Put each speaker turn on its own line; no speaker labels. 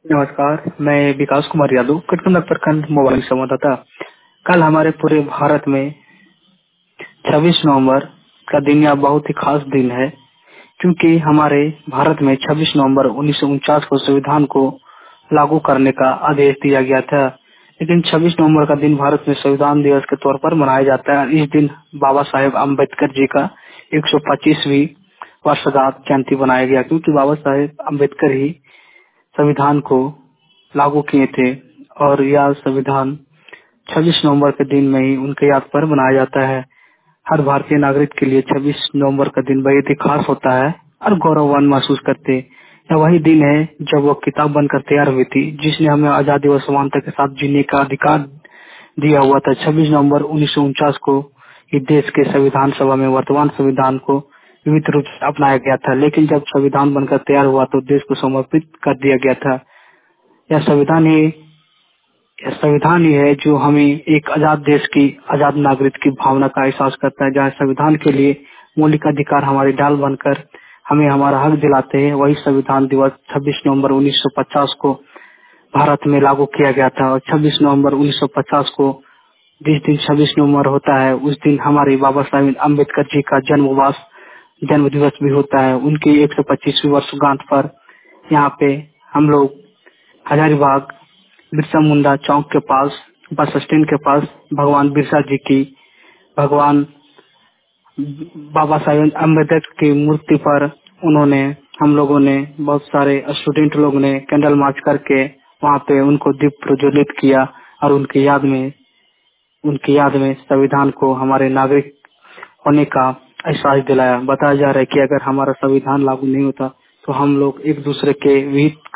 नमस्कार, मैं विकास कुमार यादव, कटकमलक प्रखंड मोबाइल संवाददाता। कल हमारे पूरे भारत में 26 नवंबर का दिन यह बहुत ही खास दिन है, क्योंकि हमारे भारत में 26 नवंबर 1949 को संविधान को लागू करने का आदेश दिया गया था। लेकिन 26 नवंबर का दिन भारत में संविधान दिवस के तौर पर मनाया जाता है। इस दिन बाबा साहेब अम्बेडकर जी का 125वीं वर्षगांठ जयंती बनाया गया, क्योंकि बाबा साहेब अम्बेडकर ही संविधान को लागू किए थे और यह संविधान 26 नवंबर के दिन में ही उनके याद पर मनाया जाता है। हर भारतीय नागरिक के लिए 26 नवंबर का दिन बेहद ही खास होता है और गौरववान महसूस करते। यह वही दिन है जब वो किताब बनकर तैयार हुई थी, जिसने हमें आजादी और समानता के साथ जीने का अधिकार दिया हुआ था। 26 नवंबर 1949 को इस देश के संविधान सभा में वर्तमान संविधान को विविध रूप से अपनाया गया था, लेकिन जब संविधान बनकर तैयार हुआ तो देश को समर्पित कर दिया गया था। यह संविधान ही है जो हमें एक आजाद देश की, आजाद नागरिक की भावना का एहसास करता है, जहाँ संविधान के लिए मौलिक अधिकार हमारी ढाल बनकर हमें हमारा हक दिलाते हैं। वही संविधान दिवस 26 नवंबर 1950 को भारत में लागू किया गया था। और 26 नवंबर 1950 को जिस दिन 26 नवंबर होता है, उस दिन हमारे बाबा साहेब अम्बेडकर जी का जन्म दिवस भी होता है। उनकी 125वीं वर्षगांठ पर यहाँ पे हम लोग हजारीबाग बिरसा मुंडा चौक के पास, बस स्टैंड के पास भगवान बिरसा जी की, भगवान बाबा साहेब अम्बेडकर की मूर्ति पर उन्होंने, हम लोगों ने, बहुत सारे स्टूडेंट लोग ने कैंडल मार्च करके वहाँ पे उनको दीप प्रज्वलित किया और उनकी याद में संविधान को हमारे नागरिक होने का एहसास दिलाया। बताया जा रहा है कि अगर हमारा संविधान लागू नहीं होता तो हम लोग एक दूसरे के विहित